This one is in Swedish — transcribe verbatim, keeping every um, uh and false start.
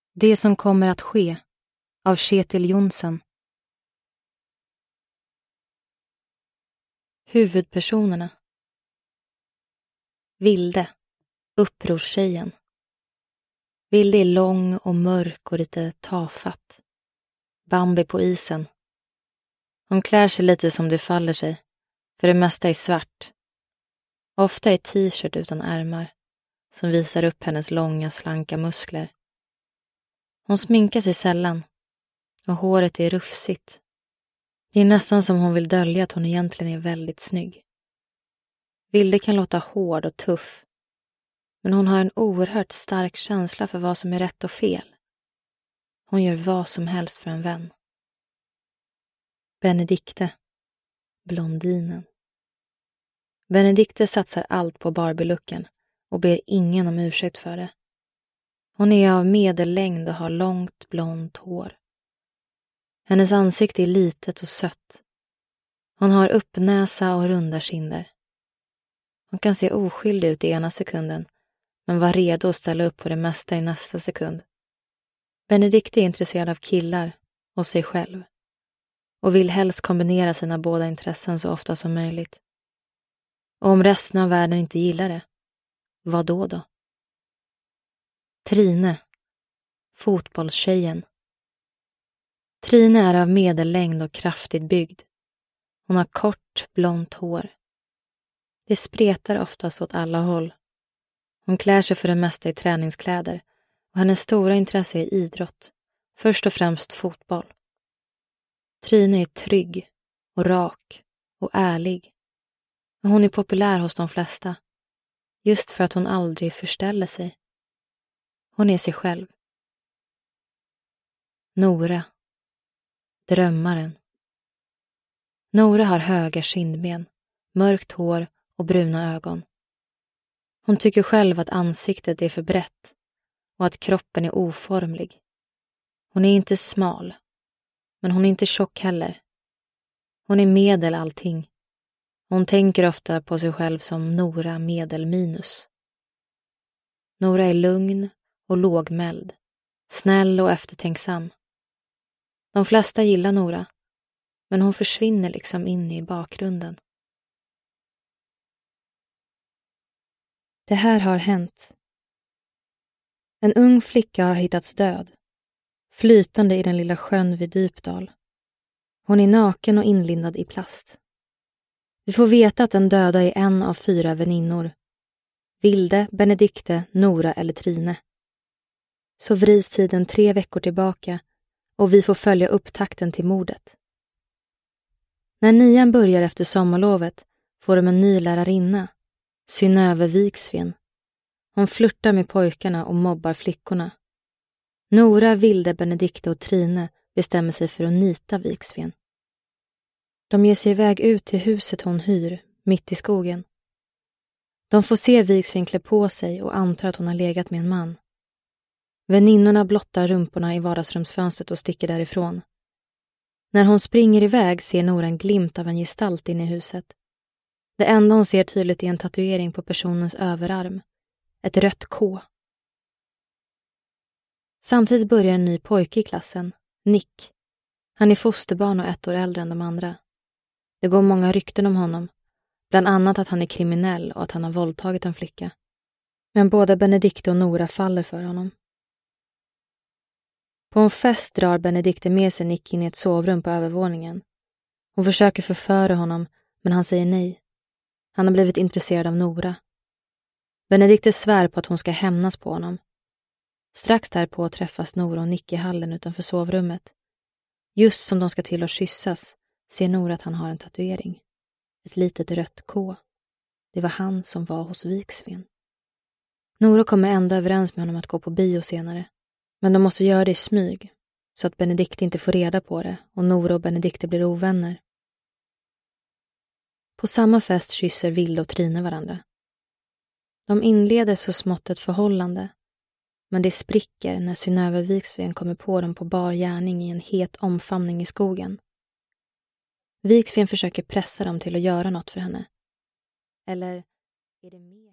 Det som kommer att ske av Kjetil Jonsson. Huvudpersonerna. Vilde, upprorstjejen. Vilde är lång och mörk och lite tafatt. Bambi på isen. Hon klär sig lite som det faller sig, för det mesta är svart. Ofta är t-shirt utan ärmar, som visar upp hennes långa, slanka muskler. Hon sminkar sig sällan, och håret är rufsigt. Det är nästan som hon vill dölja att hon egentligen är väldigt snygg. Vilde kan låta hård och tuff, men hon har en oerhört stark känsla för vad som är rätt och fel. Hon gör vad som helst för en vän. Benedikte, blondinen. Benedikte satsar allt på Barbie-looken och ber ingen om ursäkt för det. Hon är av medellängd och har långt blont hår. Hennes ansikte är litet och sött. Hon har uppnäsa och runda kinder. Hon kan se oskyldig ut i ena sekunden, men var redo att ställa upp på det mesta i nästa sekund. Benedikte är intresserad av killar och sig själv och vill helst kombinera sina båda intressen så ofta som möjligt. Och om resten av världen inte gillar det, vad då då? Trine, fotbollstjejen. Trine är av medellängd och kraftigt byggd. Hon har kort, blont hår. Det spretar oftast åt alla håll. Hon klär sig för det mesta i träningskläder och hennes stora intresse är idrott, först och främst fotboll. Trine är trygg och rak och ärlig. Och hon är populär hos de flesta, just för att hon aldrig förställer sig. Hon är sig själv. Nora, drömmaren. Nora har höga kindben, mörkt hår och bruna ögon. Hon tycker själv att ansiktet är för brett och att kroppen är oformlig. Hon är inte smal, men hon är inte tjock heller. Hon är medel allting. Hon tänker ofta på sig själv som Nora medel minus. Nora är lugn och lågmäld, snäll och eftertänksam. De flesta gillar Nora, men hon försvinner liksom in i bakgrunden. Det här har hänt. En ung flicka har hittats död, flytande i den lilla sjön vid Djupdal. Hon är naken och inlindad i plast. Vi får veta att den döda är en av fyra väninnor. Vilde, Benedikte, Nora eller Trine. Så vrids tiden tre veckor tillbaka och vi får följa upptakten till mordet. När nian börjar efter sommarlovet får de en ny lärarinna, Synnöve Viksven. Hon flirtar med pojkarna och mobbar flickorna. Nora, Vilde, Benedikte och Trine bestämmer sig för att nita Viksven. De ger sig iväg ut till huset hon hyr, mitt i skogen. De får se Viksven klä på sig och antar att hon har legat med en man. Väninnorna blottar rumporna i vardagsrumsfönstret och sticker därifrån. När hon springer iväg ser Nora en glimt av en gestalt inne i huset. Det enda hon ser tydligt är en tatuering på personens överarm. Ett rött K. Samtidigt börjar en ny pojke i klassen, Nick. Han är fosterbarn och ett år äldre än de andra. Det går många rykten om honom, bland annat att han är kriminell och att han har våldtagit en flicka. Men både Benedikte och Nora faller för honom. På en fest drar Benedikte med sig Nick in i ett sovrum på övervåningen. Hon försöker förföra honom, men han säger nej. Han har blivit intresserad av Nora. Benedikte svär på att hon ska hämnas på honom. Strax därpå träffas Nora och Nick i hallen utanför sovrummet. Just som de ska till att kyssas ser Nora att han har en tatuering. Ett litet rött K. Det var han som var hos Viksven. Nora kommer ändå överens med honom att gå på bio senare. Men de måste göra det i smyg, så att Benedikte inte får reda på det och Nora och Benedikte blir ovänner. På samma fest kysser Vilde och Trine varandra. De inleder så smått ett förhållande, men det spricker när Synnöve Viksven kommer på dem på bar gärning i en het omfamning i skogen. Viksven försöker pressa dem till att göra något för henne. Eller är det mer?